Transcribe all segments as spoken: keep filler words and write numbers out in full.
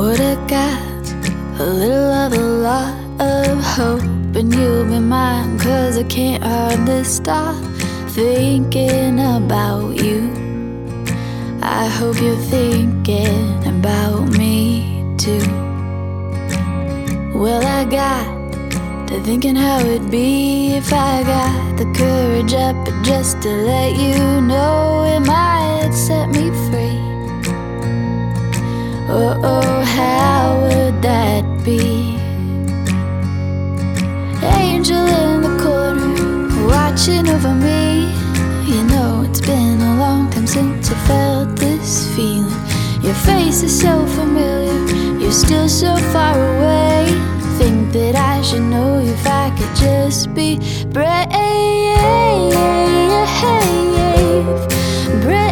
Would've got a little of a lot of hope, and you'll be mine, 'cause I can't hardly stop thinking about you. I hope you're thinking about me too. Well, I got to thinking how it'd be if I got the courage up just to let you know it might set me free. Oh, oh, how would that be? Angel in the corner, watching over me. You know it's been a long time since I felt this feeling. Your face is so familiar, you're still so far away. Think that I should know you if I could just be brave. Brave.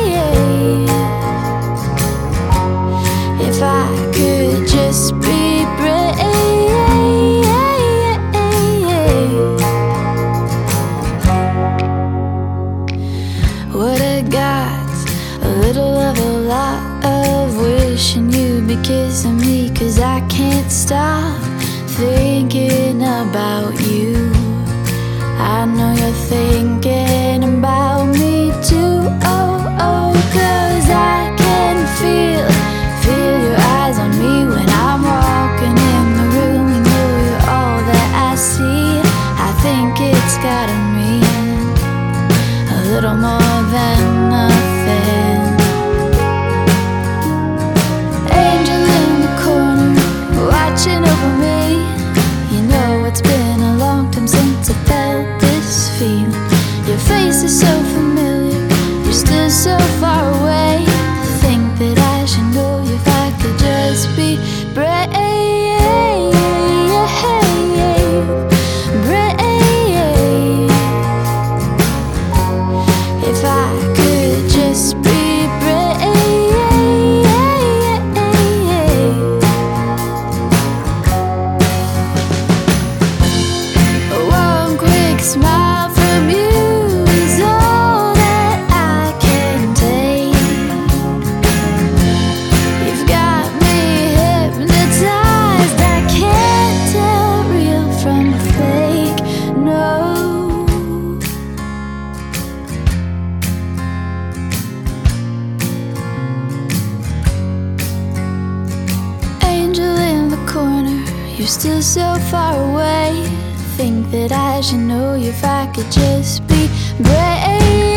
If I could just be brave. What I got's a little of a lot of wishing you'd be kissing me, 'cause I can't stop thinking about you. I know you're thinking about me too. Oh, oh, 'cause I can feel, feel your eyes on me when I'm walking in the room. You know you're all that I see. I think it's gotta mean a little more than nothing. Angel in the corner, watching over me. You know it's been a long time since I felt this feeling. Your face is so familiar, you're still so far away. Think that I should know you if I could just be brave. Brave. If I could just be brave. One quick smile from you is all that I can take. You've got me hypnotized, I can't tell real from fake, no. Angel in the corner, you're still so far away. Think that I should know you if I could just be brave.